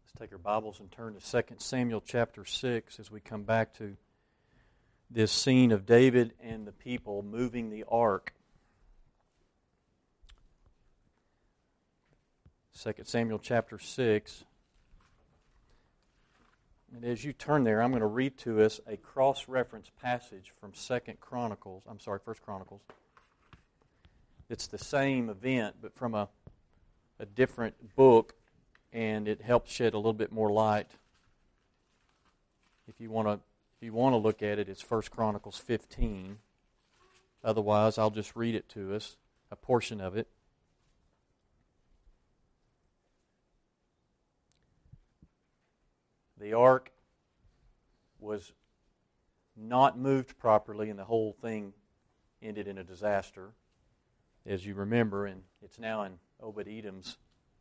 Let's take our Bibles and turn to 2 Samuel chapter 6 as we come back to this scene of David and the people moving the ark. 2 Samuel chapter 6. And as you turn there, I'm going to read to us a cross-reference passage from 1 Chronicles. It's the same event, but from a different book, and it helps shed a little bit more light. If you want to look at it, it's 1 Chronicles 15. Otherwise, I'll just read it to us, a portion of it. The ark was not moved properly, and the whole thing ended in a disaster, as you remember, and it's now in Obed-Edom's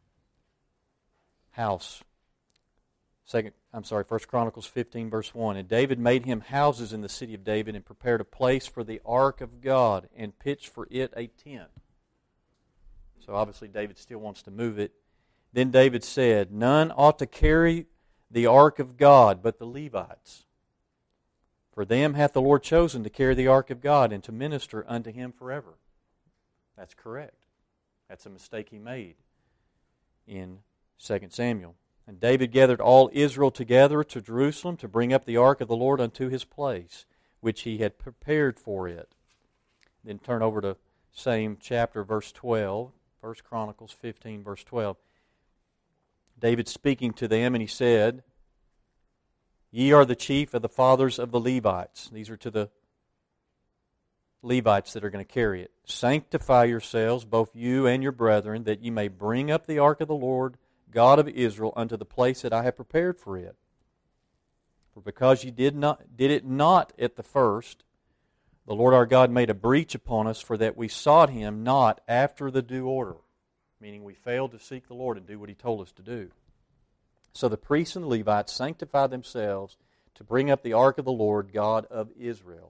house. 1 Chronicles 15, verse 1. And David made him houses in the city of David and prepared a place for the ark of God and pitched for it a tent. So obviously David still wants to move it. Then David said, none ought to carry the ark of God but the Levites. For them hath the Lord chosen to carry the ark of God and to minister unto him forever. That's correct. That's a mistake he made in 2 Samuel. And David gathered all Israel together to Jerusalem to bring up the ark of the Lord unto his place, which he had prepared for it. Then turn over to same chapter, verse 12, 1 Chronicles 15, verse 12. David speaking to them, and he said, ye are the chief of the fathers of the Levites. These are to the Levites that are going to carry it. Sanctify yourselves, both you and your brethren, that ye may bring up the ark of the Lord God of Israel unto the place that I have prepared for it. For because ye did it not at the first, the Lord our God made a breach upon us, for that we sought him not after the due order. Meaning we failed to seek the Lord and do what he told us to do. So the priests and the Levites sanctified themselves to bring up the ark of the Lord God of Israel.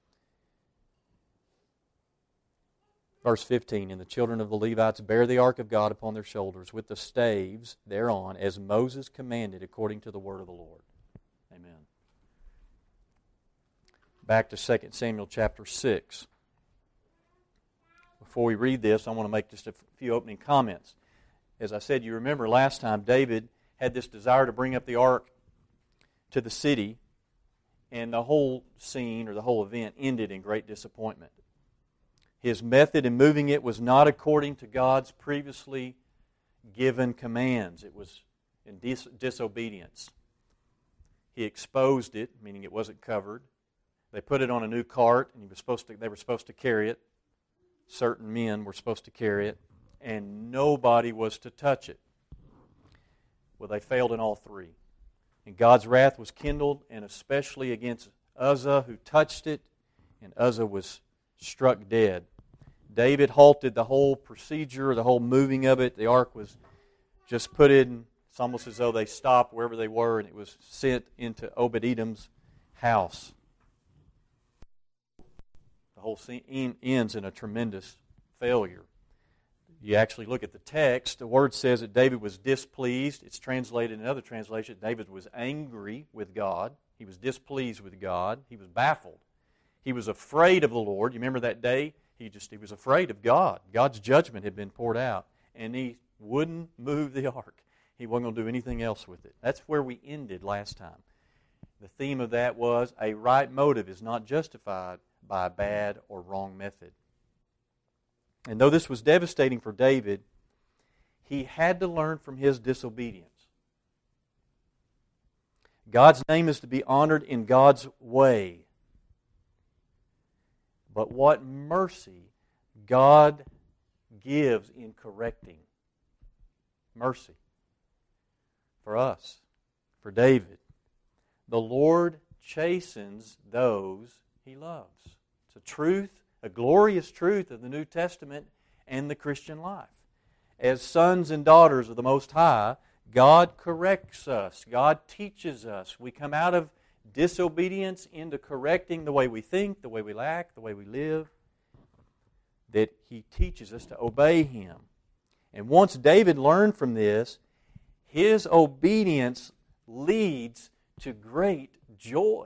Verse 15, and the children of the Levites bear the ark of God upon their shoulders with the staves thereon, as Moses commanded according to the word of the Lord. Amen. Back to 2 Samuel chapter 6. Before we read this, I want to make just a few opening comments. As I said, you remember last time David had this desire to bring up the ark to the city, and the whole scene or the whole event ended in great disappointment. His method in moving it was not according to God's previously given commands. It was in disobedience. He exposed it, meaning it wasn't covered. They put it on a new cart, and they were supposed to carry it. Certain men were supposed to carry it, and nobody was to touch it. Well, they failed in all three. And God's wrath was kindled, and especially against Uzzah, who touched it, and Uzzah was struck dead. David halted the whole procedure, the whole moving of it. The ark was just put in. It's almost as though they stopped wherever they were, and it was sent into Obed-Edom's house. The whole scene ends in a tremendous failure. You actually look at the text, the word says that David was displeased. It's translated in other translations, David was angry with God. He was displeased with God. He was baffled. He was afraid of the Lord. You remember that day? He was afraid of God. God's judgment had been poured out, and he wouldn't move the ark. He wasn't going to do anything else with it. That's where we ended last time. The theme of that was a right motive is not justified by a bad or wrong method. And though this was devastating for David, he had to learn from his disobedience. God's name is to be honored in God's way. But what mercy God gives in correcting. Mercy. For us. For David. The Lord chastens those he loves. It's a truth, a glorious truth of the New Testament and the Christian life. As sons and daughters of the Most High, God corrects us. God teaches us. We come out of disobedience into correcting the way we think, the way we act, the way we live, that He teaches us to obey Him. And once David learned from this, his obedience leads to great joy.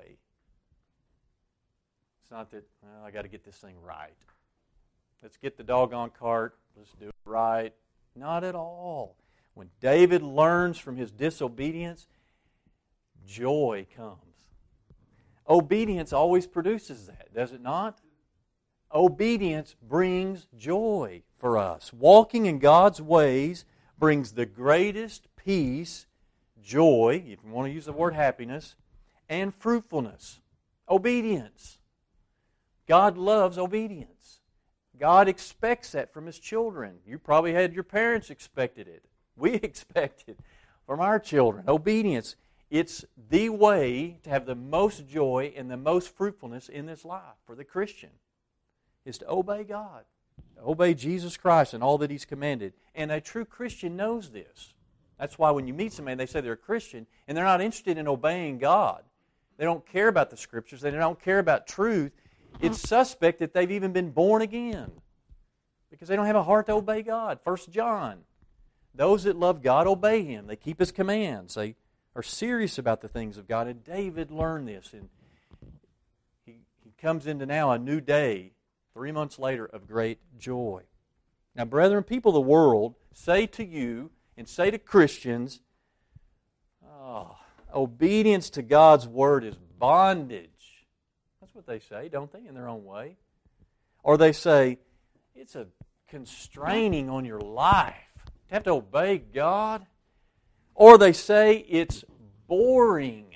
It's not that, well, I got to get this thing right. Let's get the doggone cart. Let's do it right. Not at all. When David learns from his disobedience, joy comes. Obedience always produces that, does it not? Obedience brings joy for us. Walking in God's ways brings the greatest peace, joy, if you want to use the word happiness, and fruitfulness. Obedience. God loves obedience. God expects that from His children. You probably had your parents expected it. We expect it from our children. Obedience. It's the way to have the most joy and the most fruitfulness in this life for the Christian, is to obey God, to obey Jesus Christ and all that He's commanded. And a true Christian knows this. That's why when you meet somebody, they say they're a Christian, and they're not interested in obeying God. They don't care about the Scriptures. They don't care about truth. It's suspect that they've even been born again because they don't have a heart to obey God. 1 John, those that love God obey Him. They keep His commands. They are serious about the things of God. And David learned this, and he comes into now a new day, 3 months later, of great joy. Now, brethren, people of the world say to you and say to Christians, obedience to God's Word is bondage. That's what they say, don't they, in their own way? Or they say, it's a constraining on your life. You have to obey God. Or they say it's boring.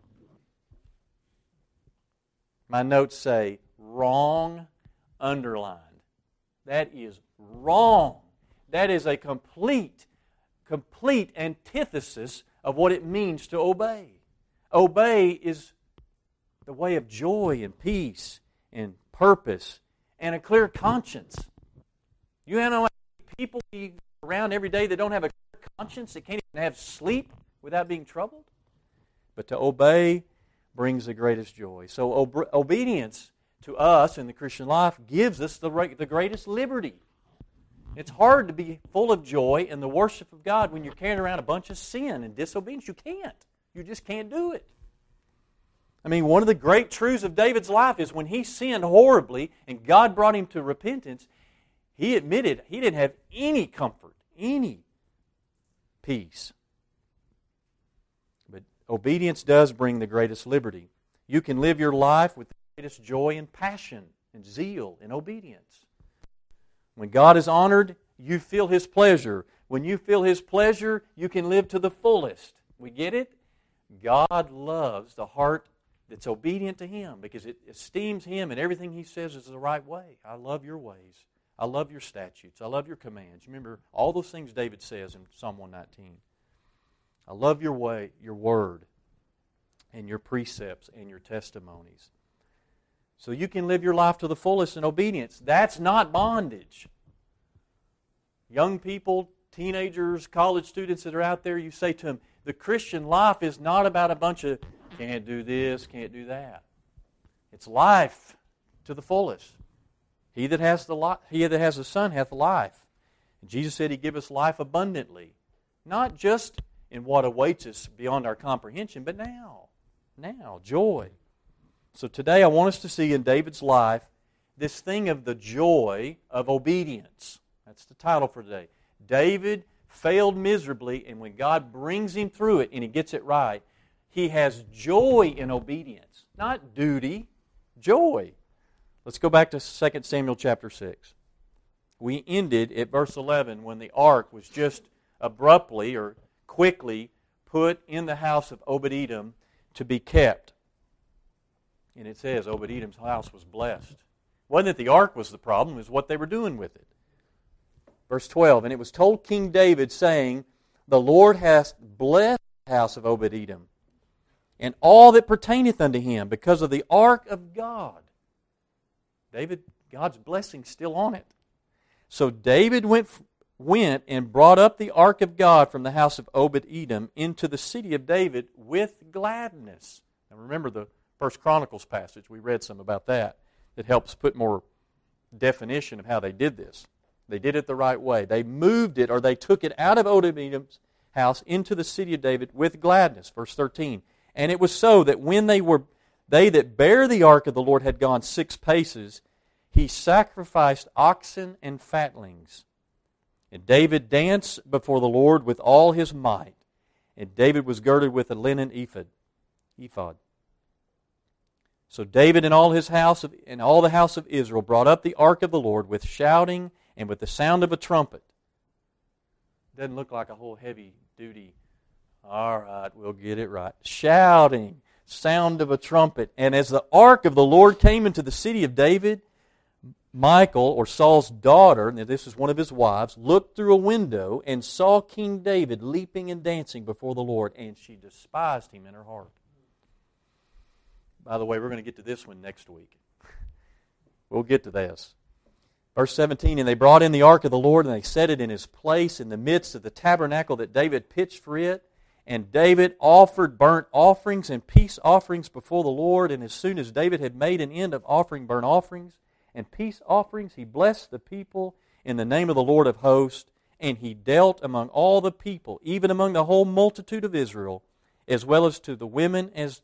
My notes say, wrong, underlined. That is wrong. That is a complete antithesis of what it means to obey. Obey is the way of joy and peace and purpose and a clear conscience. You know people around every day that don't have a clear conscience, that can't even have sleep without being troubled? But to obey brings the greatest joy. So obedience to us in the Christian life gives us the greatest liberty. It's hard to be full of joy in the worship of God when you're carrying around a bunch of sin and disobedience. You can't. You just can't do it. I mean, one of the great truths of David's life is when he sinned horribly and God brought him to repentance, he admitted he didn't have any comfort, any peace. But obedience does bring the greatest liberty. You can live your life with the greatest joy and passion and zeal and obedience. When God is honored, you feel His pleasure. When you feel His pleasure, you can live to the fullest. We get it? God loves the heart that's obedient to Him because it esteems Him and everything He says is the right way. I love your ways. I love your statutes. I love your commands. Remember all those things David says in Psalm 119. I love your way, your word, and your precepts and your testimonies. So you can live your life to the fullest in obedience. That's not bondage. Young people, teenagers, college students that are out there, you say to them, the Christian life is not about a bunch of can't do this, can't do that. It's life to the fullest. He that has the Son hath life. And Jesus said He give us life abundantly. Not just in what awaits us beyond our comprehension, but now, joy. So today I want us to see in David's life this thing of the joy of obedience. That's the title for today. David failed miserably, and when God brings him through it and he gets it right, he has joy in obedience. Not duty, joy. Let's go back to 2 Samuel chapter 6. We ended at verse 11 when the ark was just abruptly or quickly put in the house of Obed-Edom to be kept. And it says Obed-Edom's house was blessed. It wasn't that the ark was the problem, it was what they were doing with it. Verse 12, and it was told King David, saying, the Lord hath blessed the house of Obed-Edom, and all that pertaineth unto him, because of the ark of God. God's blessing still on it. So David went and brought up the ark of God from the house of Obed-Edom into the city of David with gladness. Now remember the First Chronicles passage. We read some about that. It helps put more definition of how they did this. They did it the right way. They moved it, or they took it out of Obed-Edom's house into the city of David with gladness. Verse 13. And it was so that when they that bear the ark of the Lord had gone 6 paces, he sacrificed oxen and fatlings. And David danced before the Lord with all his might. And David was girded with a linen ephod. So David and all his house and all the house of Israel brought up the ark of the Lord with shouting and with the sound of a trumpet. Doesn't look like a whole heavy duty. All right, we'll get it right. Shouting, sound of a trumpet. And as the ark of the Lord came into the city of David, Michal, or Saul's daughter, now this is one of his wives, looked through a window and saw King David leaping and dancing before the Lord, and she despised him in her heart. By the way, we're going to get to this one next week. We'll get to this. Verse 17, and they brought in the ark of the Lord, and they set it in his place in the midst of the tabernacle that David pitched for it. And David offered burnt offerings and peace offerings before the Lord. And as soon as David had made an end of offering burnt offerings and peace offerings, he blessed the people in the name of the Lord of hosts. And he dealt among all the people, even among the whole multitude of Israel, as well as to the women as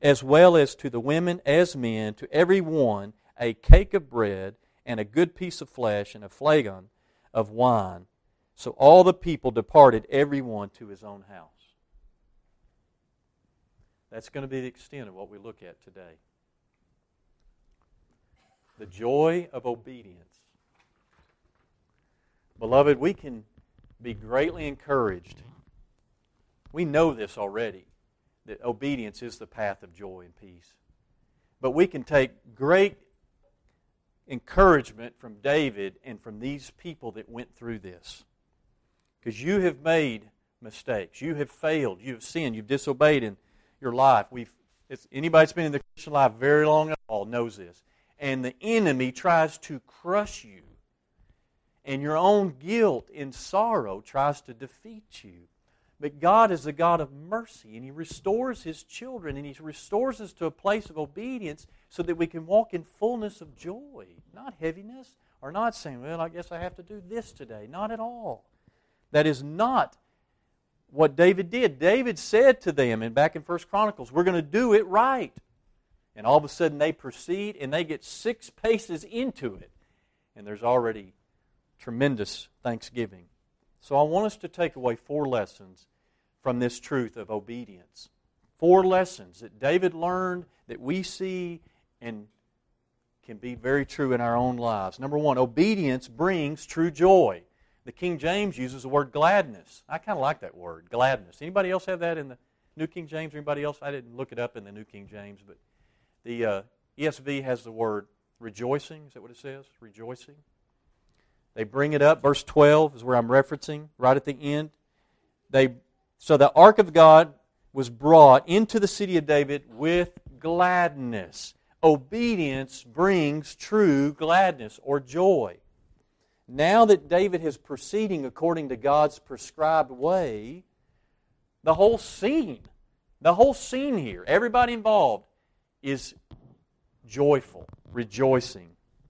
men, to every one a cake of bread and a good piece of flesh and a flagon of wine. So all the people departed, every one to his own house. That's going to be the extent of what we look at today. The joy of obedience. Beloved, we can be greatly encouraged. We know this already, that obedience is the path of joy and peace. But we can take great encouragement from David and from these people that went through this. Because you have made mistakes. You have failed. You have sinned. You've disobeyed in your life. Anybody that's been in the Christian life very long at all knows this. And the enemy tries to crush you. And your own guilt and sorrow tries to defeat you. But God is a God of mercy, and He restores His children, and He restores us to a place of obedience so that we can walk in fullness of joy, not heaviness, or not saying, well, I guess I have to do this today. Not at all. That is not what David did. David said to them, and back in 1 Chronicles, we're going to do it right. And all of a sudden they proceed, and they get 6 paces into it. And there's already tremendous thanksgiving. So I want us to take away 4 lessons from this truth of obedience. 4 lessons that David learned that we see and can be very true in our own lives. Number 1, obedience brings true joy. The King James uses the word gladness. I kind of like that word, gladness. Anybody else have that in the New King James? Or anybody else? I didn't look it up in the New King James, but the ESV has the word rejoicing. Is that what it says? Rejoicing. They bring it up. Verse 12 is where I'm referencing, right at the end. So the ark of God was brought into the city of David with gladness. Obedience brings true gladness or joy. Now that David is proceeding according to God's prescribed way, the whole scene here, everybody involved is joyful, rejoicing.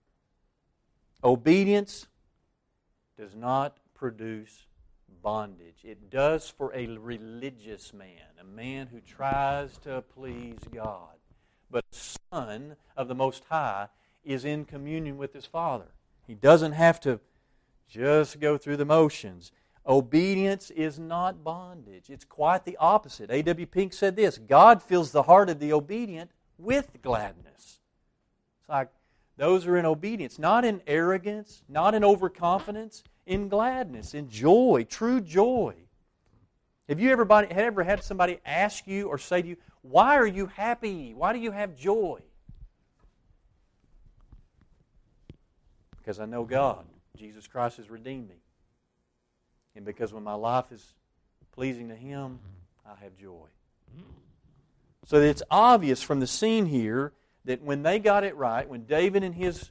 Obedience does not produce bondage. It does for a religious man, a man who tries to please God. But a son of the Most High is in communion with his Father. He doesn't have to just go through the motions. Obedience is not bondage. It's quite the opposite. A.W. Pink said this, God fills the heart of the obedient with gladness. It's like those are in obedience, not in arrogance, not in overconfidence, in gladness, in joy, true joy. Have you ever had somebody ask you or say to you, why are you happy? Why do you have joy? Because I know God. Jesus Christ has redeemed me. And because when my life is pleasing to Him, I have joy. So it's obvious from the scene here that when they got it right, when David and his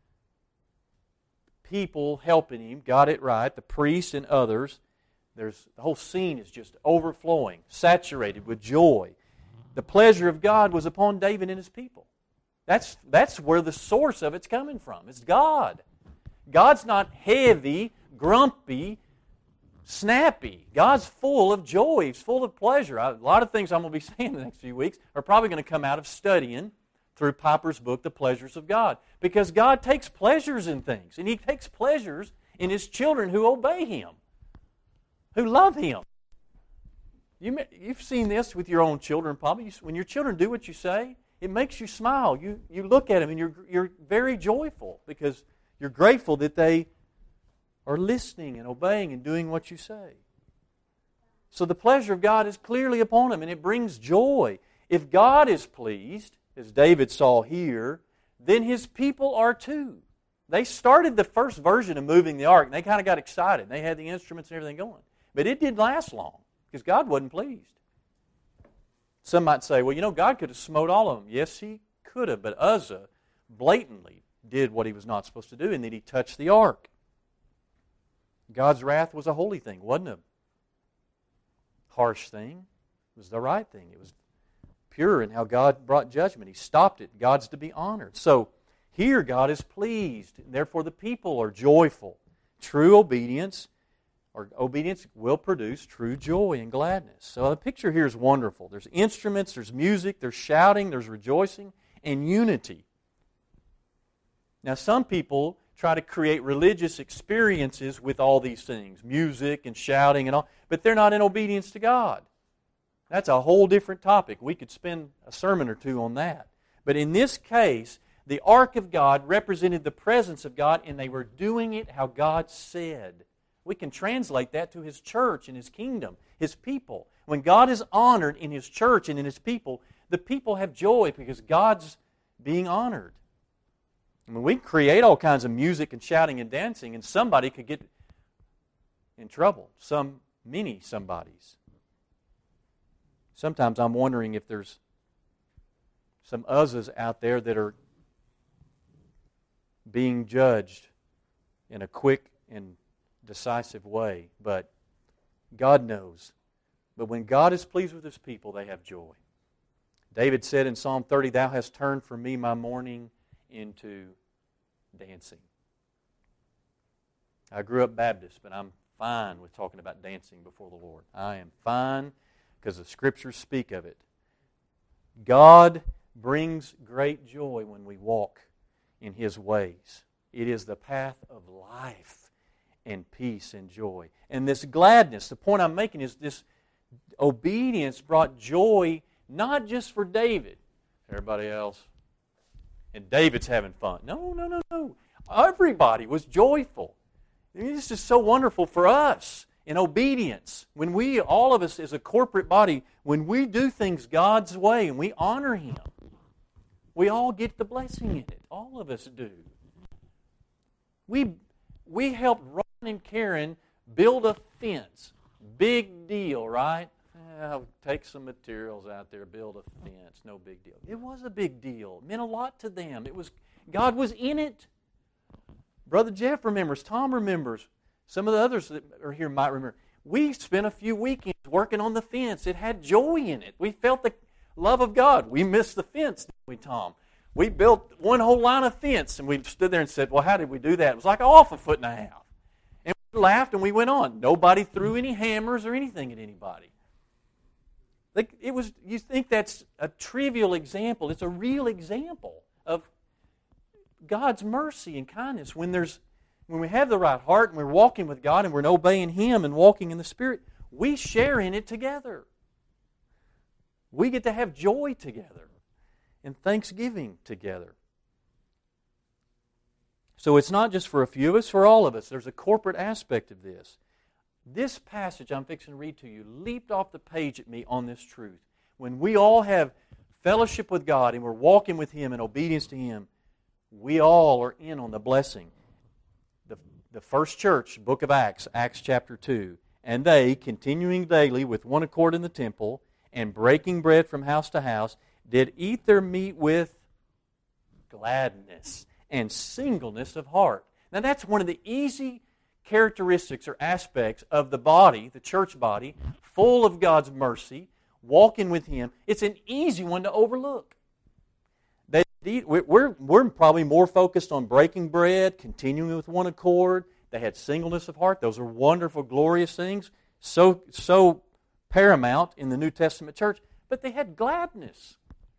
people helping him got it right, the priests and others, the whole scene is just overflowing, saturated with joy. The pleasure of God was upon David and his people. That's where the source of it's coming from. It's God. God's not heavy, grumpy, snappy. God's full of joy. He's full of pleasure. A lot of things I'm going to be saying in the next few weeks are probably going to come out of studying through Piper's book, The Pleasures of God. Because God takes pleasures in things. And He takes pleasures in His children who obey Him, who love Him. You've seen this with your own children probably. When your children do what you say, it makes you smile. You look at them and you're very joyful because you're grateful that they are listening and obeying and doing what you say. So the pleasure of God is clearly upon them, and it brings joy. If God is pleased, as David saw here, then His people are too. They started the first version of moving the ark, and they kind of got excited. They had the instruments and everything going. But it didn't last long because God wasn't pleased. Some might say, well, God could have smote all of them. Yes, He could have, but Uzzah blatantly did what he was not supposed to do, and then he touched the ark. God's wrath was a holy thing, wasn't a harsh thing. It was the right thing. It was pure in how God brought judgment. He stopped it. God's to be honored. So here God is pleased, and therefore the people are joyful. True obedience, or obedience will produce true joy and gladness. So the picture here is wonderful. There's instruments, there's music, there's shouting, there's rejoicing, and unity. Now some people try to create religious experiences with all these things, music and shouting and all, but they're not in obedience to God. That's a whole different topic. We could spend a sermon or two on that. But in this case, the ark of God represented the presence of God, and they were doing it how God said. We can translate that to His church and His kingdom, His people. When God is honored in His church and in His people, the people have joy because God's being honored. I mean, we create all kinds of music and shouting and dancing, and somebody could get in trouble. Many somebodies. Sometimes I'm wondering if there's some Uzzahs out there that are being judged in a quick and decisive way, but God knows. But when God is pleased with His people, they have joy. David said in Psalm 30, "Thou hast turned from me my mourning into dancing." I grew up Baptist, but I'm fine with talking about dancing before the Lord. I am fine because the Scriptures speak of it. God brings great joy when we walk in His ways. It is the path of life and peace and joy. And this gladness, the point I'm making is this obedience brought joy not just for David, everybody else, and David's having fun. No. Everybody was joyful. I mean, this is so wonderful for us in obedience. When we, all of us as a corporate body, when we do things God's way and we honor Him, we all get the blessing in it. All of us do. We helped Ron and Karen build a fence. Big deal, right? Take some materials out there, build a fence. No big deal. It was a big deal. It meant a lot to them. God was in it. Brother Jeff remembers. Tom remembers. Some of the others that are here might remember. We spent a few weekends working on the fence. It had joy in it. We felt the love of God. We missed the fence, didn't we, Tom? We built one whole line of fence, and we stood there and said, well, how did we do that? It was like off a foot and a half. And we laughed, and we went on. Nobody threw any hammers or anything at anybody. You think that's a trivial example. It's a real example of God's mercy and kindness. When we have the right heart and we're walking with God and we're obeying Him and walking in the Spirit, we share in it together. We get to have joy together and thanksgiving together. So it's not just for a few of us, for all of us. There's a corporate aspect of this. This passage I'm fixing to read to you leaped off the page at me on this truth. When we all have fellowship with God and we're walking with Him in obedience to Him, we all are in on the blessing. The first church, book of Acts, Acts chapter 2, and they, continuing daily with one accord in the temple and breaking bread from house to house, did eat their meat with gladness and singleness of heart. Now that's one of the easy characteristics or aspects of the body, the church body, full of God's mercy, walking with Him. It's an easy one to overlook. We're probably more focused on breaking bread, continuing with one accord, They had singleness of heart. Those are wonderful, glorious things, so paramount in the New Testament church. But they had gladness.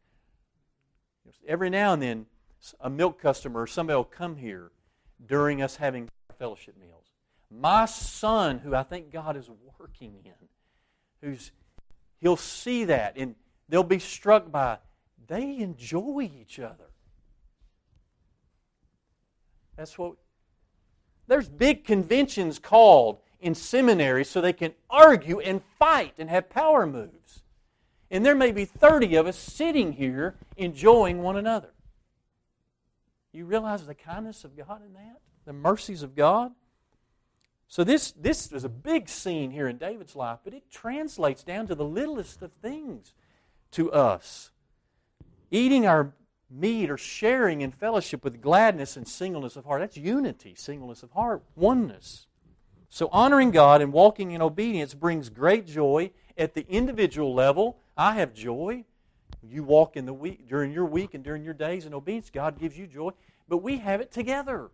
Every now and then, a milk customer or somebody will come here during us having fellowship meals. My son, who I think God is working in, he'll see that, and they'll be struck by, they enjoy each other. There's big conventions called in seminaries so they can argue and fight and have power moves. And there may be 30 of us sitting here enjoying one another. You realize the kindness of God in that? The mercies of God? So this is a big scene here in David's life, but it translates down to the littlest of things to us. Eating our meat or sharing in fellowship with gladness and singleness of heart. That's unity, singleness of heart, oneness. So honoring God and walking in obedience brings great joy at the individual level. I have joy. You walk in the week, during your week and during your days in obedience, God gives you joy. But we have it together.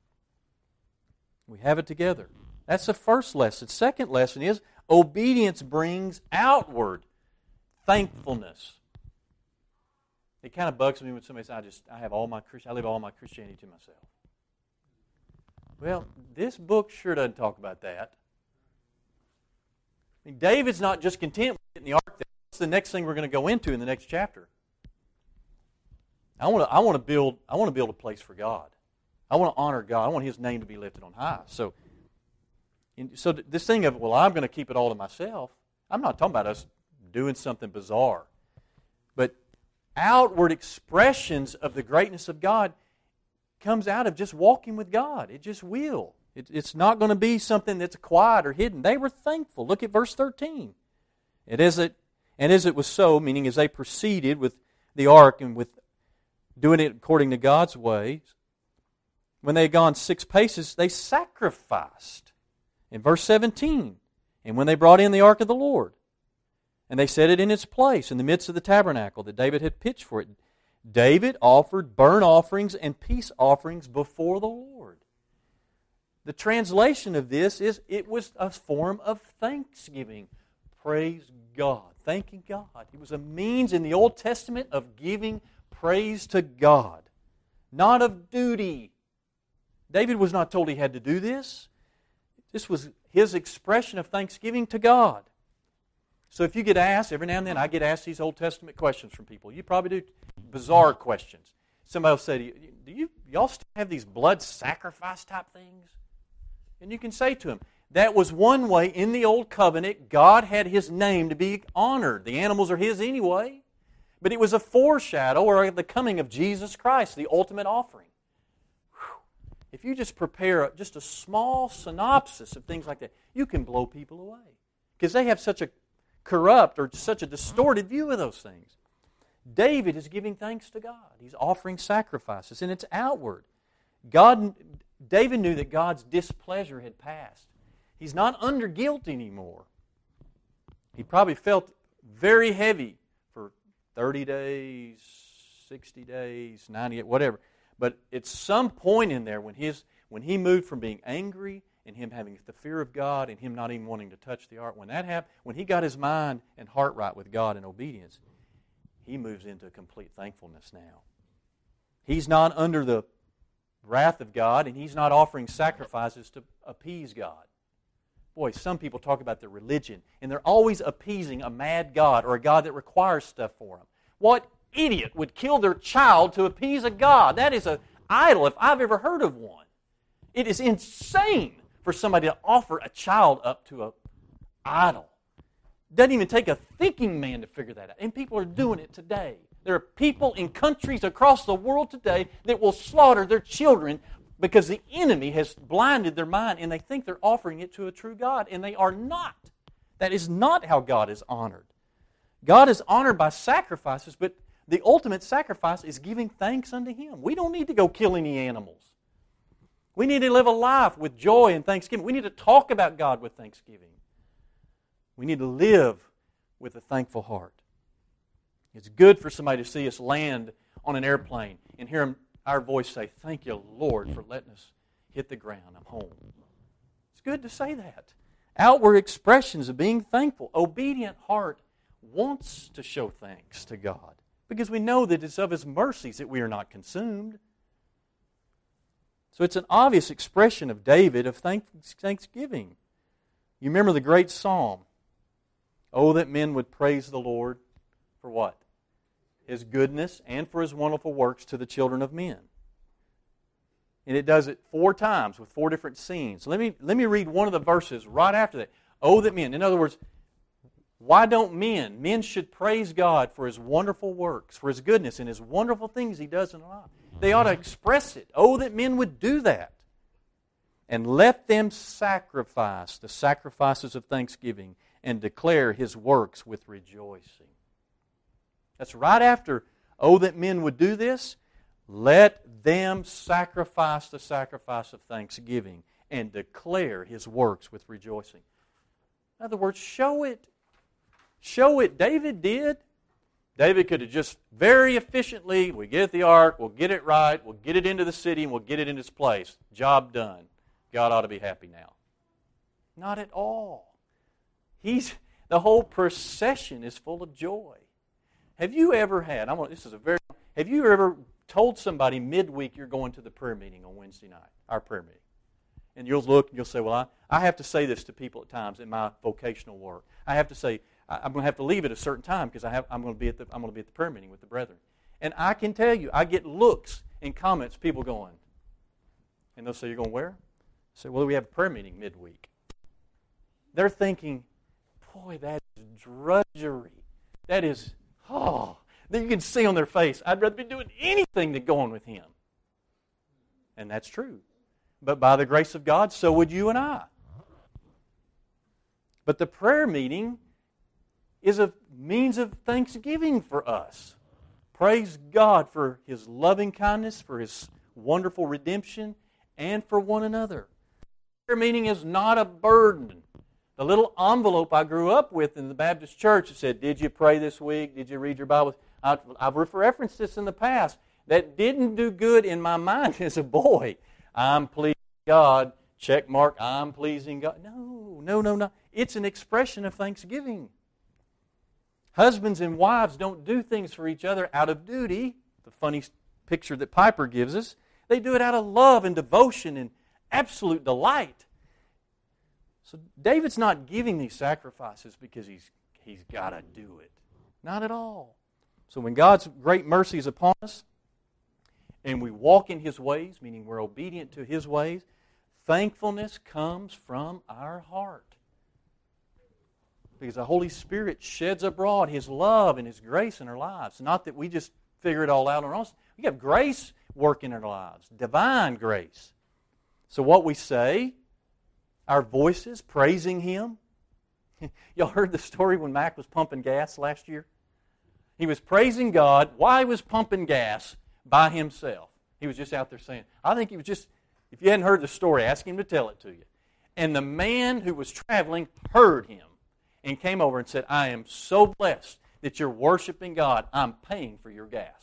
We have it together. That's the first lesson. Second lesson is obedience brings outward thankfulness. It kind of bugs me when somebody says, I live all my Christianity to myself. Well, this book sure doesn't talk about that. I mean, David's not just content with getting the ark. That's the next thing we're going to go into in the next chapter. I want to build a place for God. I want to honor God. I want His name to be lifted on high. So this thing of, I'm going to keep it all to myself, I'm not talking about us doing something bizarre. But outward expressions of the greatness of God comes out of just walking with God. It just will. It's not going to be something that's quiet or hidden. They were thankful. Look at verse 13. And as it was so, meaning as they proceeded with the ark and with doing it according to God's ways, when they had gone 6 paces, they sacrificed. In verse 17, and when they brought in the ark of the Lord, and they set it in its place in the midst of the tabernacle that David had pitched for it, David offered burnt offerings and peace offerings before the Lord. The translation of this is, it was a form of thanksgiving. Praise God. Thanking God. It was a means in the Old Testament of giving praise to God, not of duty. David was not told he had to do this. This was his expression of thanksgiving to God. So if you get asked, every now and then I get asked these Old Testament questions from people. You probably do bizarre questions. Somebody will say to you, do y'all still have these blood sacrifice type things? And you can say to them, that was one way in the Old Covenant God had His name to be honored. The animals are His anyway. But it was a foreshadow or the coming of Jesus Christ, the ultimate offering. If you just prepare just a small synopsis of things like that, you can blow people away. Because they have such a corrupt or such a distorted view of those things. David is giving thanks to God. He's offering sacrifices, and it's outward. David knew that God's displeasure had passed. He's not under guilt anymore. He probably felt very heavy for 30 days, 60 days, 90, whatever. But at some point in there, when he moved from being angry and him having the fear of God and him not even wanting to touch the ark, when that happened, when he got his mind and heart right with God in obedience, he moves into complete thankfulness now. He's not under the wrath of God, and he's not offering sacrifices to appease God. Boy, some people talk about their religion, and they're always appeasing a mad God or a God that requires stuff for them. What idiot would kill their child to appease a God? That is an idol if I've ever heard of one. It is insane for somebody to offer a child up to an idol. Doesn't even take a thinking man to figure that out. And people are doing it today. There are people in countries across the world today that will slaughter their children because the enemy has blinded their mind and they think they're offering it to a true God, and they are not. That is not how God is honored. God is honored by sacrifices, but the ultimate sacrifice is giving thanks unto Him. We don't need to go kill any animals. We need to live a life with joy and thanksgiving. We need to talk about God with thanksgiving. We need to live with a thankful heart. It's good for somebody to see us land on an airplane and hear our voice say, "Thank you, Lord, for letting us hit the ground. I'm home." good to say that. Outward expressions of being thankful. Obedient heart wants to show thanks to God because we know that it's of His mercies that we are not consumed. So it's an obvious expression of David of thanksgiving. You remember the great psalm, "Oh, that men would praise the Lord for what? His goodness and for His wonderful works to the children of men." And it does it 4 times with 4 different scenes. Let me read one of the verses right after that. Oh, that men. In other words, why don't men? Men should praise God for His wonderful works, for His goodness and His wonderful things He does in their life. They ought to express it. Oh, that men would do that. And let them sacrifice the sacrifices of thanksgiving and declare His works with rejoicing. That's right after, oh, that men would do this. Let them sacrifice the sacrifice of thanksgiving and declare His works with rejoicing. In other words, show it. Show it. David did. David could have just very efficiently, we get the ark, we'll get it right, we'll get it into the city, and we'll get it in its place. Job done. God ought to be happy now. Not at all. The whole procession is full of joy. Have you ever had, have you ever told somebody midweek you're going to the prayer meeting on Wednesday night, our prayer meeting? And you'll look and you'll say, well, I have to say this to people at times in my vocational work. I have to say, I'm going to have to leave at a certain time because I'm going to be at the prayer meeting with the brethren. And I can tell you, I get looks and comments, people going, and they'll say, you're going where? I say, well, we have a prayer meeting midweek. They're thinking, boy, that is drudgery. That is, you can see on their face, I'd rather be doing anything than going with him. And that's true. But by the grace of God, so would you and I. But the prayer meeting is a means of thanksgiving for us. Praise God for His loving kindness, for His wonderful redemption, and for one another. Prayer meeting is not a burden. The little envelope I grew up with in the Baptist church that said, did you pray this week? Did you read your Bible? I've referenced this in the past. That didn't do good in my mind as a boy. I'm pleasing God. Check mark, I'm pleasing God. No. It's an expression of thanksgiving. Husbands and wives don't do things for each other out of duty. The funny picture that Piper gives us. They do it out of love and devotion and absolute delight. So David's not giving these sacrifices because he's got to do it. Not at all. So when God's great mercy is upon us and we walk in His ways, meaning we're obedient to His ways, thankfulness comes from our heart. Because the Holy Spirit sheds abroad His love and His grace in our lives. Not that we just figure it all out on our own. We have grace working in our lives. Divine grace. So what we say, our voices praising Him. Y'all heard the story when Mac was pumping gas last year? He was praising God. Why he was pumping gas by himself? He was just out there saying, I think he was just, if you hadn't heard the story, ask him to tell it to you. And the man who was traveling heard him and came over and said, I am so blessed that you're worshiping God. I'm paying for your gas.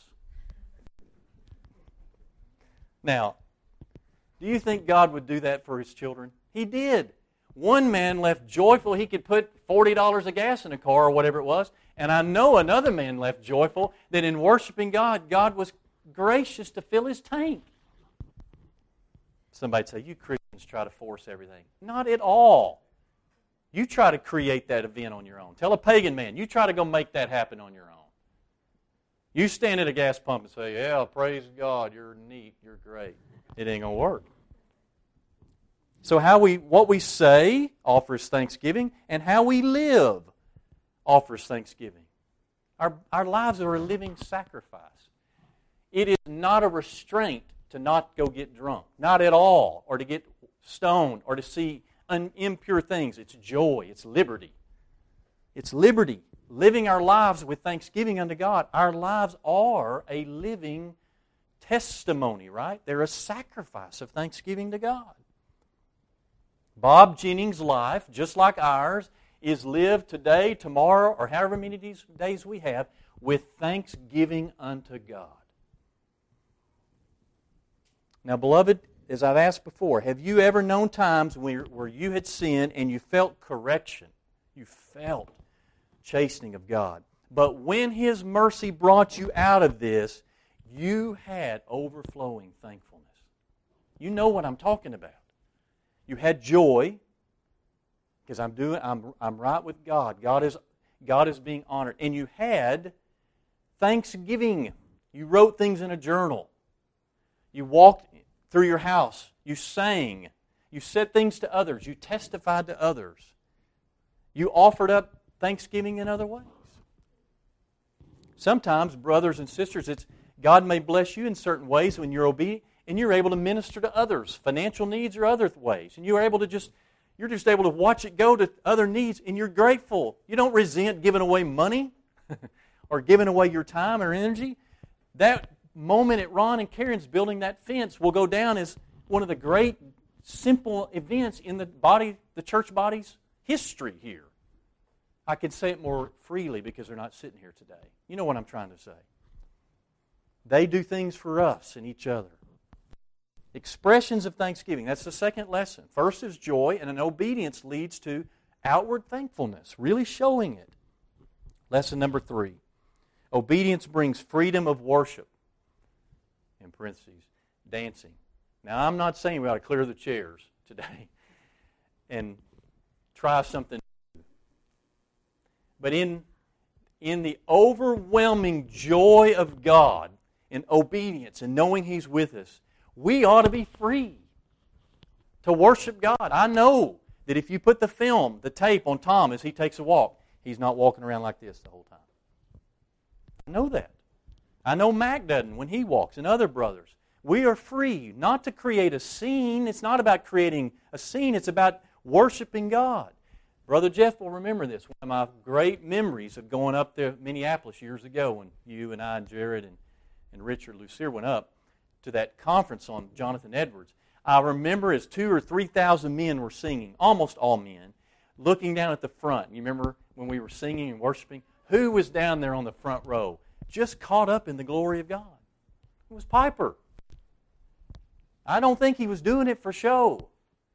Now, do you think God would do that for His children? He did. One man left joyful he could put $40 of gas in a car or whatever it was. And I know another man left joyful that in worshiping God, God was gracious to fill his tank. Somebody'd say, you Christians try to force everything. Not at all. You try to create that event on your own. Tell a pagan man, you try to go make that happen on your own. You stand at a gas pump and say, yeah, praise God, you're neat, you're great. It ain't going to work. So what we say offers thanksgiving, and how we live offers thanksgiving. Our lives are a living sacrifice. It is not a restraint to not go get drunk. Not at all. Or to get stoned. Or to see impure things. It's joy. It's liberty. It's liberty. Living our lives with thanksgiving unto God. Our lives are a living testimony, right? They're a sacrifice of thanksgiving to God. Bob Jennings' life, just like ours, is lived today, tomorrow, or however many days we have, with thanksgiving unto God. Now, beloved, as I've asked before, have you ever known times where you had sinned and you felt correction? You felt chastening of God. But when His mercy brought you out of this, you had overflowing thankfulness. You know what I'm talking about. You had joy because I'm right with God. God is being honored. And you had thanksgiving. You wrote things in a journal. You walked through your house. You sang. You said things to others. You testified to others. You offered up thanksgiving in other ways. Sometimes, brothers and sisters, God may bless you in certain ways when you're obedient, and you're able to minister to others, financial needs or other ways, and you're just able to watch it go to other needs, and you're grateful. You don't resent giving away money or giving away your time or energy. That moment at Ron and Karen's building that fence will go down as one of the great, simple events in the church body's history here. I can say it more freely because they're not sitting here today. You know what I'm trying to say. They do things for us and each other. Expressions of thanksgiving. That's the second lesson. First is joy, and an obedience leads to outward thankfulness, really showing it. Lesson number 3. Obedience brings freedom of worship. In parentheses, dancing. Now, I'm not saying we ought to clear the chairs today and try something new. But in the overwhelming joy of God, in obedience and knowing He's with us, we ought to be free to worship God. I know that if you put the tape on Tom as he takes a walk, he's not walking around like this the whole time. I know that. I know Mac doesn't when he walks, and other brothers. We are free not to create a scene. It's not about creating a scene. It's about worshiping God. Brother Jeff will remember this. One of my great memories of going up to Minneapolis years ago when you and I and Jared and Richard Lucier went up to that conference on Jonathan Edwards. I remember as 2,000 or 3,000 men were singing, almost all men, looking down at the front. You remember when we were singing and worshiping? Who was down there on the front row, just caught up in the glory of God? It was Piper. I don't think he was doing it for show.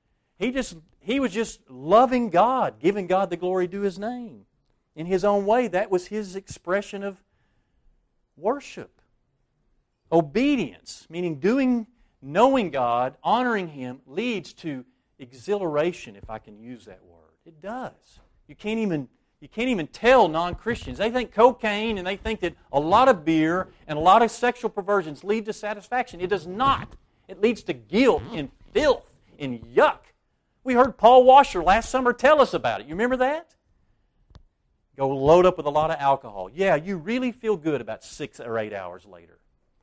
He was just loving God, giving God the glory due His name. In his own way, that was his expression of worship. Obedience, meaning knowing God, honoring Him, leads to exhilaration, if I can use that word. It does. You can't even tell non-Christians. They think cocaine and they think that a lot of beer and a lot of sexual perversions lead to satisfaction. It does not. It leads to guilt and filth and yuck. We heard Paul Washer last summer tell us about it. You remember that? Go load up with a lot of alcohol. Yeah, you really feel good about 6 or 8 hours later.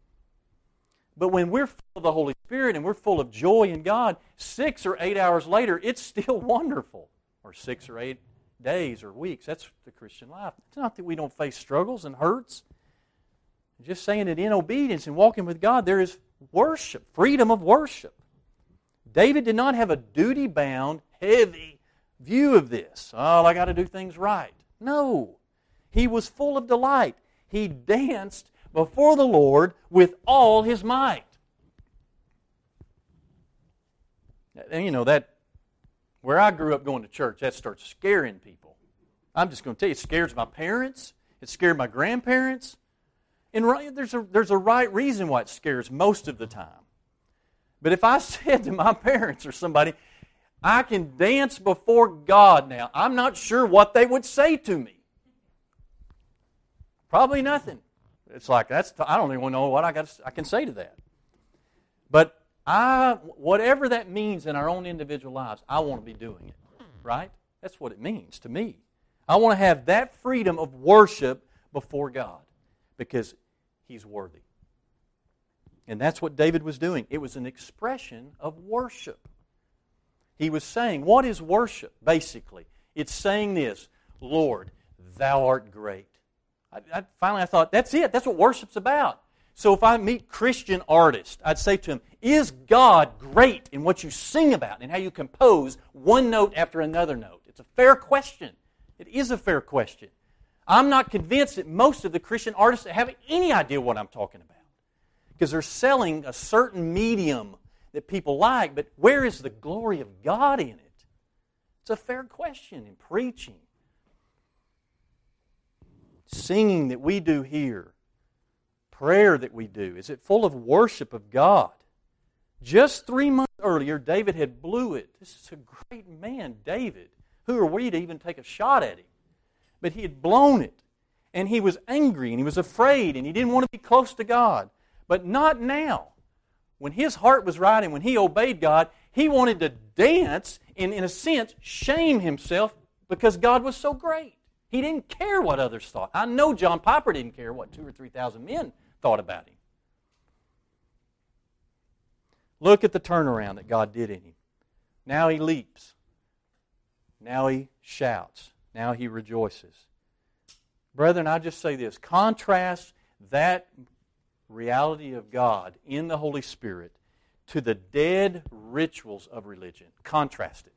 But when we're full of the Holy Spirit and we're full of joy in God, 6 or 8 hours later, it's still wonderful. Or 6 or 8 days or weeks. That's the Christian life. It's not that we don't face struggles and hurts. I'm just saying that in obedience and walking with God, there is worship, freedom of worship. David did not have a duty-bound, heavy view of this. Oh, I got to do things right. No. He was full of delight. He danced before the Lord with all his might. And you know, that where I grew up going to church, that starts scaring people. I'm just going to tell you, it scares my parents. It scared my grandparents. And there's a right reason why it scares most of the time. But if I said to my parents or somebody, I can dance before God now, I'm not sure what they would say to me. Probably nothing. It's like, I don't even know what I can say to that. But whatever that means in our own individual lives, I want to be doing it. Right? That's what it means to me. I want to have that freedom of worship before God because He's worthy. And that's what David was doing. It was an expression of worship. He was saying, what is worship, basically? It's saying this, Lord, Thou art great. Finally, I thought, that's it. That's what worship's about. So if I meet Christian artists, I'd say to them, is God great in what you sing about and how you compose one note after another note? It's a fair question. It is a fair question. I'm not convinced that most of the Christian artists have any idea what I'm talking about because they're selling a certain medium that people like, but where is the glory of God in it? It's a fair question in preaching. Singing that we do here, prayer that we do, is it full of worship of God? Just 3 months earlier, David had blew it. This is a great man, David. Who are we to even take a shot at him? But he had blown it. And he was angry and he was afraid and he didn't want to be close to God. But not now. When his heart was right and when he obeyed God, he wanted to dance and, in a sense, shame himself because God was so great. He didn't care what others thought. I know John Piper didn't care what 2,000 or 3,000 men thought about him. Look at the turnaround that God did in him. Now he leaps. Now he shouts. Now he rejoices. Brethren, I just say this. Contrast that reality of God in the Holy Spirit to the dead rituals of religion. Contrast it.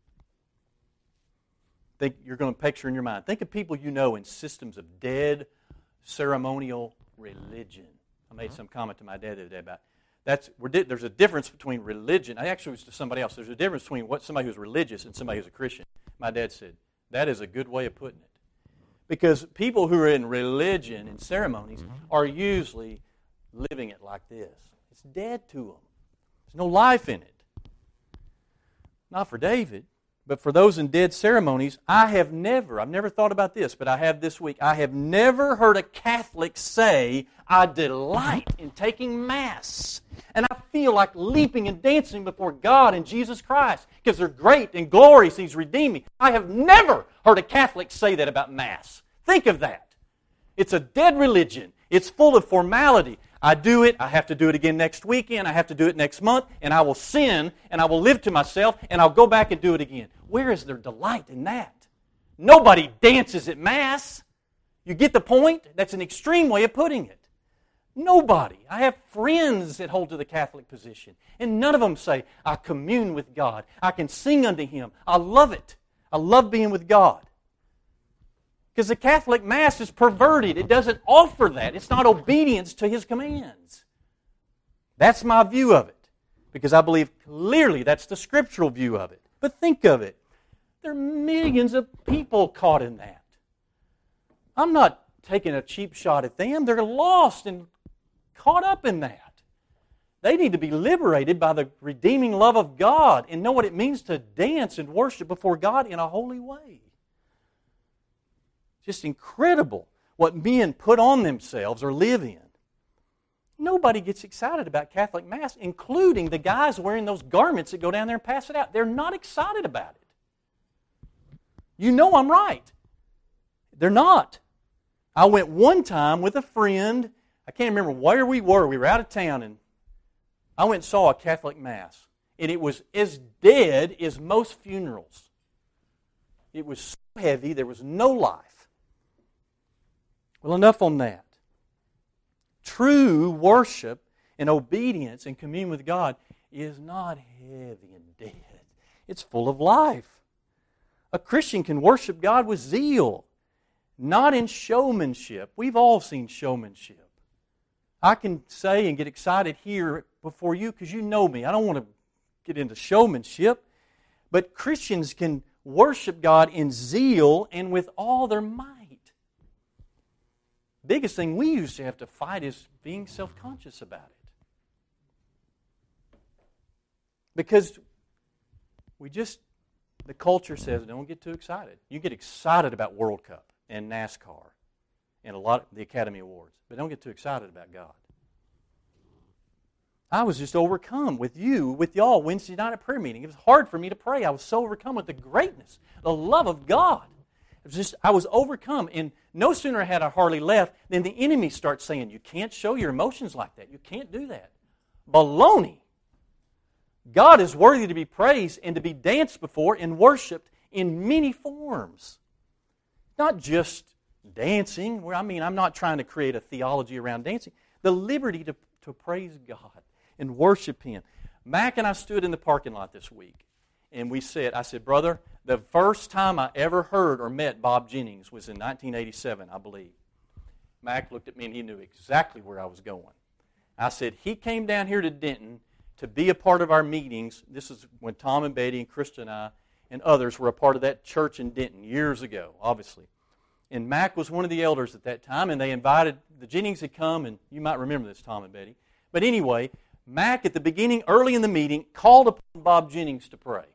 You're going to picture in your mind. Think of people you know in systems of dead ceremonial religion. I made some comment to my dad the other day about there's a difference between religion. I actually was to somebody else. There's a difference between somebody who's religious and somebody who's a Christian. My dad said, that is a good way of putting it. Because people who are in religion and ceremonies are usually living it like this. It's dead to them. There's no life in it. Not for David, but for those in dead ceremonies, I've never thought about this, but I have this week. I have never heard a Catholic say, I delight in taking Mass. And I feel like leaping and dancing before God and Jesus Christ because they're great and glorious. He's redeemed me. I have never heard a Catholic say that about Mass. Think of that. It's a dead religion. It's full of formality. I do it, I have to do it again next weekend, I have to do it next month, and I will sin, and I will live to myself, and I'll go back and do it again. Where is their delight in that? Nobody dances at Mass. You get the point? That's an extreme way of putting it. Nobody. I have friends that hold to the Catholic position, and none of them say, I commune with God. I can sing unto Him. I love it. I love being with God. Because the Catholic Mass is perverted. It doesn't offer that. It's not obedience to His commands. That's my view of it. Because I believe clearly that's the scriptural view of it. But think of it. There are millions of people caught in that. I'm not taking a cheap shot at them. They're lost and caught up in that. They need to be liberated by the redeeming love of God and know what it means to dance and worship before God in a holy way. Just incredible what men put on themselves or live in. Nobody gets excited about Catholic Mass, including the guys wearing those garments that go down there and pass it out. They're not excited about it. You know I'm right. They're not. I went one time with a friend. I can't remember where we were. We were out of town, and I went and saw a Catholic Mass. And it was as dead as most funerals. It was so heavy, there was no life. Well, enough on that. True worship and obedience and communion with God is not heavy and dead. It's full of life. A Christian can worship God with zeal, not in showmanship. We've all seen showmanship. I can say and get excited here before you because you know me. I don't want to get into showmanship. But Christians can worship God in zeal and with all their might. Biggest thing we used to have to fight is being self-conscious about it. Because the culture says, don't get too excited. You get excited about World Cup and NASCAR and a lot of the Academy Awards, but don't get too excited about God. I was just overcome with y'all Wednesday night at prayer meeting. It was hard for me to pray. I was so overcome with the greatness, the love of God. I was overcome, and no sooner had I hardly left than the enemy starts saying, you can't show your emotions like that. You can't do that. Baloney. God is worthy to be praised and to be danced before and worshipped in many forms. Not just dancing. I'm not trying to create a theology around dancing. The liberty to praise God and worship Him. Mac and I stood in the parking lot this week, and I said, brother, the first time I ever heard or met Bob Jennings was in 1987, I believe. Mac looked at me and he knew exactly where I was going. I said, he came down here to Denton to be a part of our meetings. This is when Tom and Betty and Krista and I and others were a part of that church in Denton years ago, obviously. And Mac was one of the elders at that time, and they invited, the Jennings had come, and you might remember this, Tom and Betty. But anyway, Mac at the beginning, early in the meeting, called upon Bob Jennings to pray.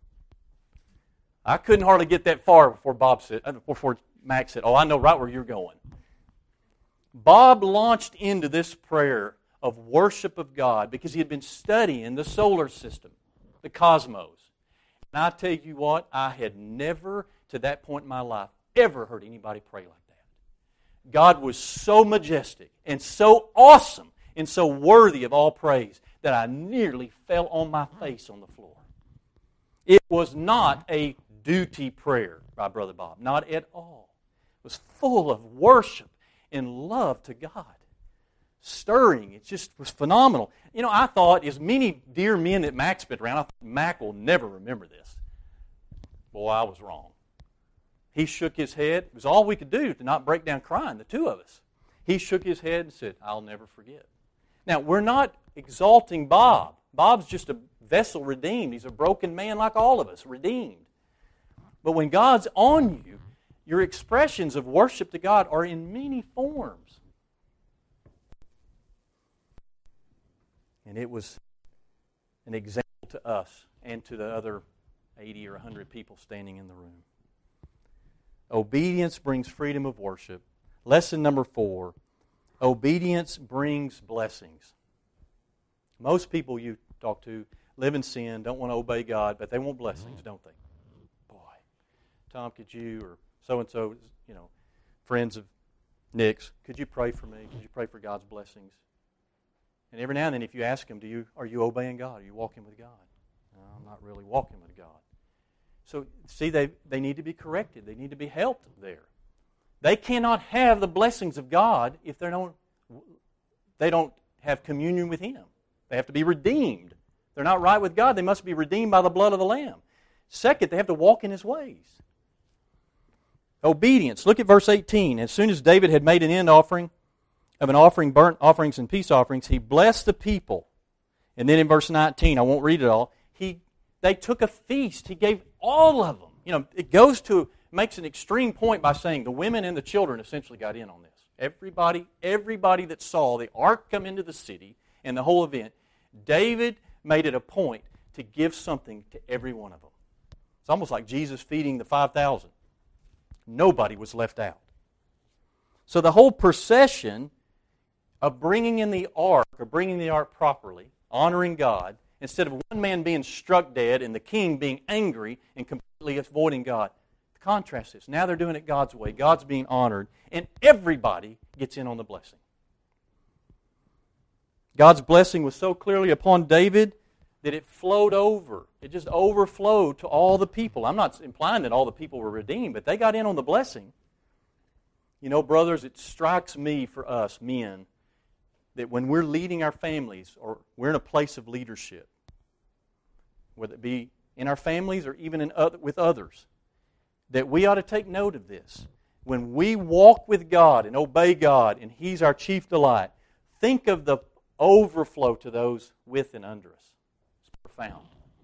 I couldn't hardly get that far before Mac said, "Oh, I know right where you're going." Bob launched into this prayer of worship of God because he had been studying the solar system, the cosmos. And I tell you what, I had never, to that point in my life, ever heard anybody pray like that. God was so majestic and so awesome and so worthy of all praise that I nearly fell on my face on the floor. It was not a duty prayer by Brother Bob, not at all. It was full of worship and love to God. Stirring, it just was phenomenal. You know, I thought, as many dear men that Mac's been around, I thought Mac will never remember this. Boy, I was wrong. He shook his head. It was all we could do to not break down crying, the two of us. He shook his head and said, "I'll never forget." Now, we're not exalting Bob. Bob's just a vessel redeemed. He's a broken man like all of us, redeemed. But when God's on you, your expressions of worship to God are in many forms. And it was an example to us and to the other 80 or 100 people standing in the room. Obedience brings freedom of worship. Lesson number 4, obedience brings blessings. Most people you talk to live in sin, don't want to obey God, but they want blessings, don't they? Boy, Tom, could you, or so-and-so, friends of Nick's, could you pray for me? Could you pray for God's blessings? And every now and then, if you ask them, are you obeying God? Are you walking with God? No, I'm not really walking with God. So, see, they need to be corrected. They need to be helped there. They cannot have the blessings of God if they don't have communion with Him. They have to be redeemed. If they're not right with God, they must be redeemed by the blood of the Lamb. Second, they have to walk in His ways. Obedience. Look at verse 18. As soon as David had made an end offering, burnt offerings and peace offerings, he blessed the people. And then in verse 19, I won't read it all, they took a feast. He gave all of them. It makes an extreme point by saying the women and the children essentially got in on this. Everybody that saw the ark come into the city and the whole event, David made it a point to give something to every one of them. It's almost like Jesus feeding the 5,000. Nobody was left out. So the whole procession of bringing in the ark, or bringing the ark properly, honoring God, instead of one man being struck dead and the king being angry and completely avoiding God. The contrast is, now they're doing it God's way. God's being honored, and everybody gets in on the blessing. God's blessing was so clearly upon David that it flowed over. It just overflowed to all the people. I'm not implying that all the people were redeemed, but they got in on the blessing. Brothers, it strikes me for us men that when we're leading our families, or we're in a place of leadership, whether it be in our families or even with others, that we ought to take note of this. When we walk with God and obey God, and He's our chief delight, think of the overflow to those with and under us. It's profound.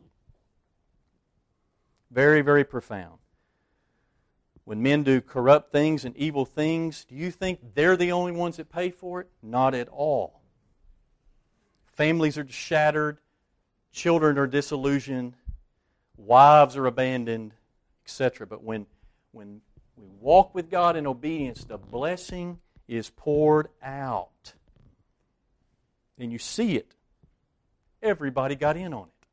Very, very profound. When men do corrupt things and evil things, do you think they're the only ones that pay for it? Not at all. Families are shattered, children are disillusioned, wives are abandoned, etc. But when we walk with God in obedience, the blessing is poured out. And you see it. Everybody got in on it.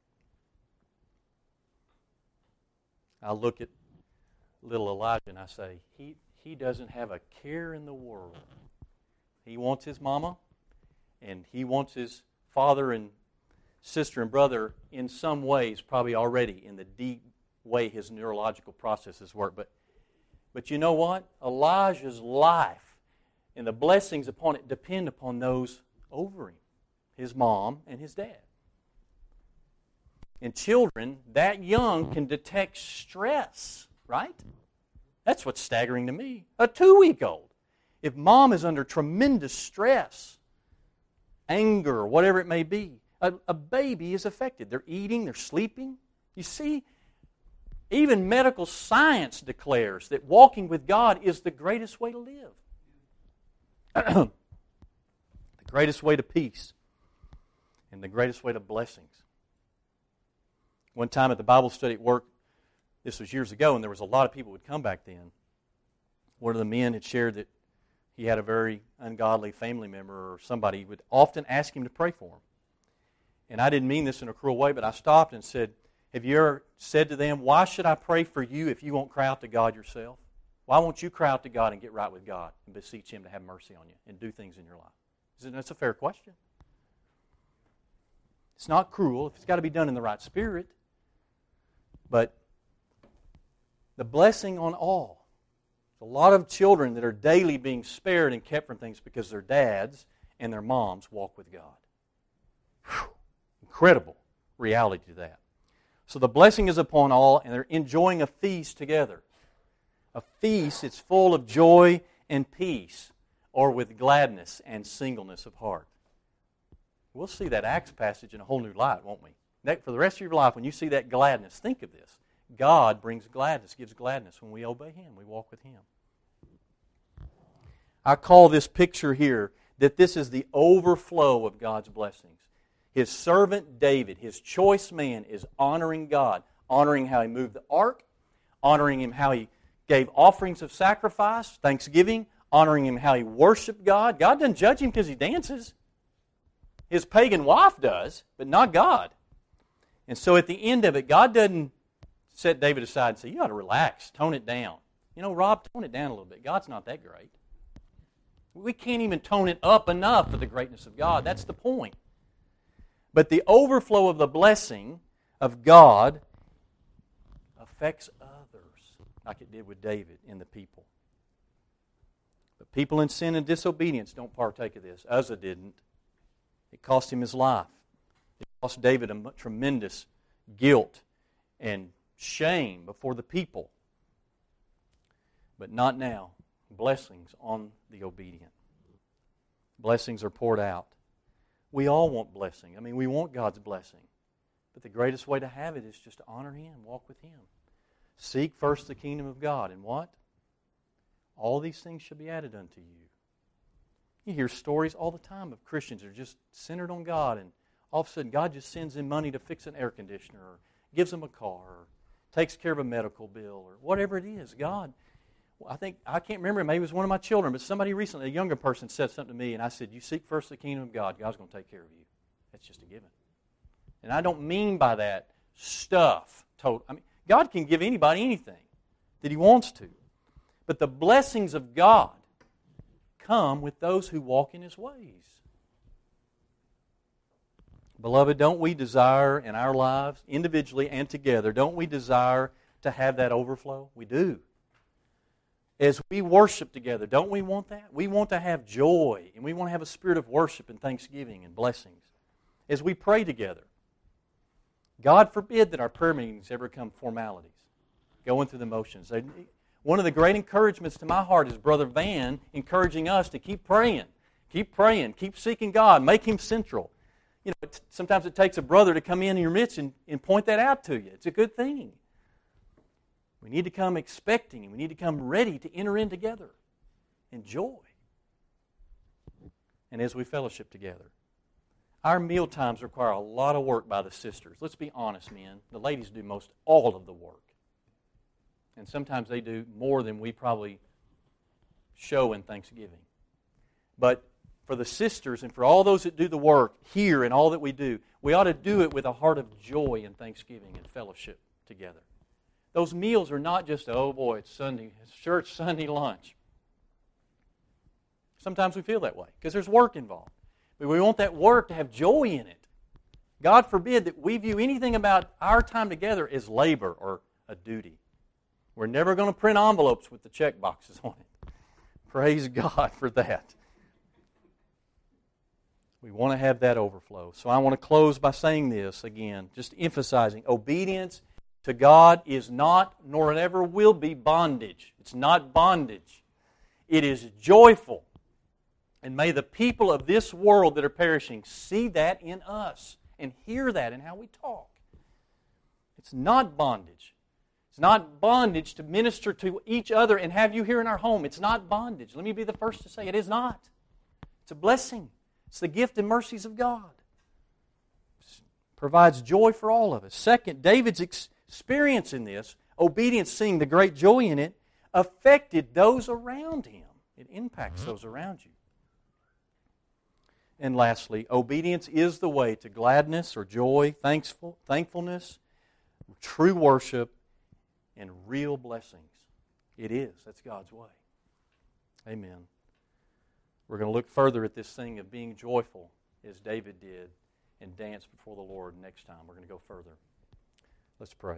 I look at little Elijah and I say, he doesn't have a care in the world. He wants his mama, and he wants his father and sister and brother in some ways, probably already in the deep way his neurological processes work. But you know what? Elijah's life and the blessings upon it depend upon those over him, his mom and his dad. And children that young can detect stress, right? That's what's staggering to me. A 2-week-old. If mom is under tremendous stress, anger, whatever it may be, a baby is affected. They're eating, they're sleeping. You see, even medical science declares that walking with God is the greatest way to live. The greatest way to peace. And the greatest way to blessings. One time at the Bible study at work, this was years ago, and there was a lot of people who would come back then. One of the men had shared that he had a very ungodly family member or somebody who would often ask him to pray for him. And I didn't mean this in a cruel way, but I stopped and said, have you ever said to them, why should I pray for you if you won't cry out to God yourself? Why won't you cry out to God and get right with God and beseech Him to have mercy on you and do things in your life? That's a fair question. It's not cruel if it's got to be done in the right spirit. But the blessing on all. A lot of children that are daily being spared and kept from things because their dads and their moms walk with God. Whew. Incredible reality to that. So the blessing is upon all, and they're enjoying a feast together. A feast that's full of joy and peace, or with gladness and singleness of heart. We'll see that Acts passage in a whole new light, won't we? For the rest of your life, when you see that gladness, think of this. God brings gladness, gives gladness when we obey Him, we walk with Him. I call this picture here that this is the overflow of God's blessings. His servant David, his choice man, is honoring God, honoring how he moved the ark, honoring Him how he gave offerings of sacrifice, thanksgiving, honoring Him how he worshiped God. God doesn't judge him because he dances. His pagan wife does, but not God. And so at the end of it, God doesn't set David aside and say, you ought to relax, tone it down. You know, Rob, tone it down a little bit. God's not that great. We can't even tone it up enough for the greatness of God. That's the point. But the overflow of the blessing of God affects others, like it did with David and the people. But people in sin and disobedience don't partake of this. Uzzah didn't. It cost him his life. It cost David a tremendous guilt and shame before the people. But not now. Blessings on the obedient. Blessings are poured out. We all want blessing. I mean, we want God's blessing. But the greatest way to have it is just to honor Him, walk with Him. Seek first the kingdom of God. And what? All these things shall be added unto you. You hear stories all the time of Christians that are just centered on God, and all of a sudden God just sends them money to fix an air conditioner, or gives them a car, or takes care of a medical bill, or whatever it is. God, I can't remember, maybe it was one of my children, but somebody recently, a younger person, said something to me, and I said, you seek first the kingdom of God, God's going to take care of you. That's just a given. And I don't mean by that stuff. God can give anybody anything that He wants to. But the blessings of God come with those who walk in His ways. Beloved, don't we desire in our lives, individually and together, don't we desire to have that overflow? We do. As we worship together, don't we want that? We want to have joy, and we want to have a spirit of worship and thanksgiving and blessings. As we pray together, God forbid that our prayer meetings ever become formalities, going through the motions. One of the great encouragements to my heart is Brother Van encouraging us to keep praying, keep seeking God, make Him central. You know, sometimes it takes a brother to come in your midst and point that out to you. It's a good thing. We need to come expecting, and we need to come ready to enter in together in joy. And as we fellowship together. Our meal times require a lot of work by the sisters. Let's be honest, men. The ladies do most all of the work. And sometimes they do more than we probably show in Thanksgiving. But for the sisters and for all those that do the work here and all that we do, we ought to do it with a heart of joy and thanksgiving and fellowship together. Those meals are not just, oh boy, it's Sunday, it's church Sunday lunch. Sometimes we feel that way because there's work involved. But we want that work to have joy in it. God forbid that we view anything about our time together as labor or a duty. We're never going to print envelopes with the check boxes on it. Praise God for that. We want to have that overflow. So I want to close by saying this again, just emphasizing obedience to God is not, nor ever will be, bondage. It's not bondage. It is joyful. And may the people of this world that are perishing see that in us and hear that in how we talk. It's not bondage. It's not bondage to minister to each other and have you here in our home. It's not bondage. Let me be the first to say it is not. It's a blessing. It's the gift and mercies of God. It provides joy for all of us. Second, David's experience in this, obedience, seeing the great joy in it, affected those around him. It impacts those around you. And lastly, obedience is the way to gladness or joy, thankfulness, true worship, and real blessings. It is. That's God's way. Amen. We're going to look further at this thing of being joyful as David did and dance before the Lord next time. We're going to go further. Let's pray.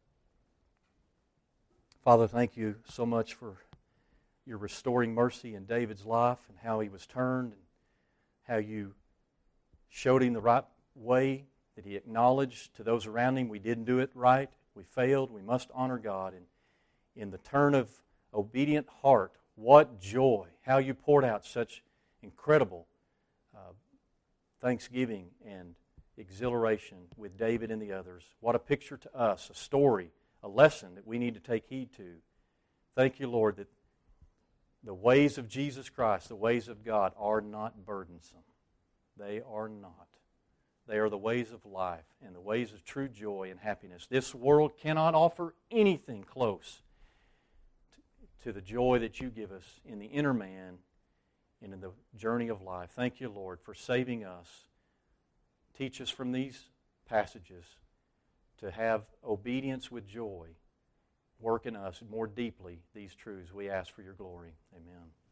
Father, thank you so much for your restoring mercy in David's life and how he was turned and how you showed him the right way, that he acknowledged to those around him we didn't do it right, we failed, we must honor God. And in the turn of obedient heart, what joy, how you poured out such incredible thanksgiving and exhilaration with David and the others. What a picture to us, a story, a lesson that we need to take heed to. Thank you, Lord, that the ways of Jesus Christ, the ways of God, are not burdensome. They are not. They are the ways of life and the ways of true joy and happiness. This world cannot offer anything close to the joy that you give us in the inner man and in the journey of life. Thank you, Lord, for saving us. Teach us from these passages to have obedience with joy work in us more deeply these truths. We ask for your glory. Amen.